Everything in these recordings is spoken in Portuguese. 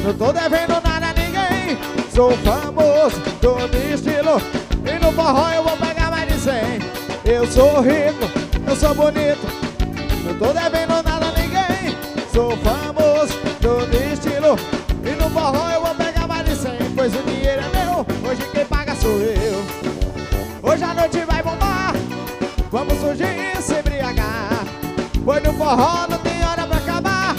Não tô devendo nada a ninguém. Sou famoso, todo estilo. E no forró eu vou pegar mais de 100. Eu sou rico, eu sou bonito. Não tô devendo nada a ninguém. Sou famoso, todo estilo. E no forró eu vou pegar mais de 100. Pois o dinheiro é meu, hoje quem paga sou eu. Hoje a noite vai bombar, vamos surgir e se embriagar. Pois no forró não tem hora pra acabar.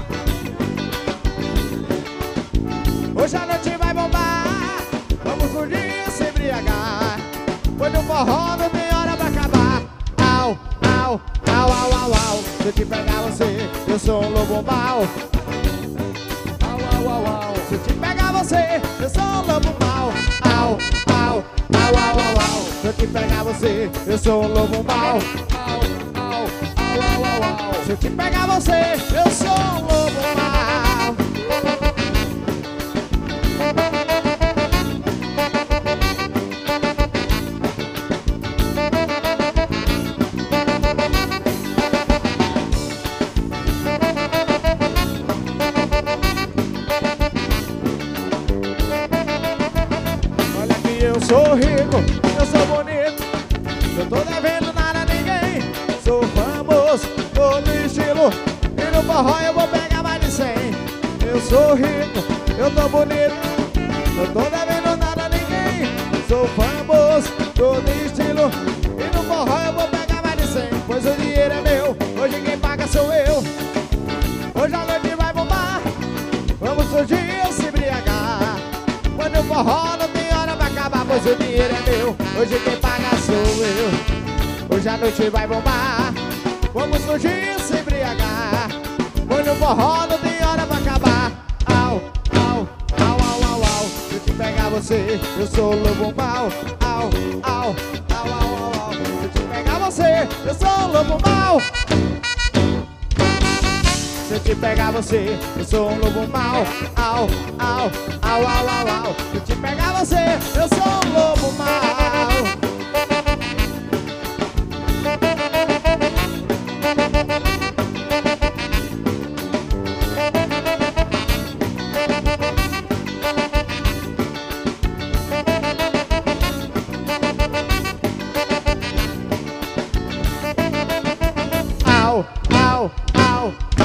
Hoje a noite vai bombar, vamos surgir e se embriagar. Pois no forró não tem hora pra acabar. Au, au, au, au, au, au. Se eu te pegar você, eu sou um lobo mau. Au, au, au, au. Se eu te pegar você, eu sou um lobo mau. Au, au, au, au, au, au. Se eu te pegar você, eu sou um lobo mau. Au, au, au, au, au, au. Se eu te pegar você, eu sou um lobo mau. Olha que eu sou rico, eu sou bonito. Não tô devendo nada a ninguém. Sou famoso, todo estilo. E no forró eu vou pegar mais de 100. Eu sou rico, eu tô bonito. Não tô devendo nada a ninguém. Sou famoso, todo estilo. E no forró eu vou pegar mais de 100. Pois o dinheiro é meu, hoje quem paga sou eu. Hoje a noite vai bombar, vamos surgir e se embriagar. Pois no forró não tem hora pra acabar. Pois o dinheiro é meu, hoje quem paga sou eu. Hoje a noite vai bombar, vamos surgir e se embriagar. Pois no forró não tem hora pra acabar. Au, au, au, au, au, au. Se eu te pegar você, eu sou o lobo mau. Au, au, au, au, au, au. Se eu te pegar você, eu sou o lobo mau. Se eu te pegar você, eu sou um lobo mau. Au, au, au, au, au, au. Se eu te pegar você, eu sou um lobo mau. Au, au, au,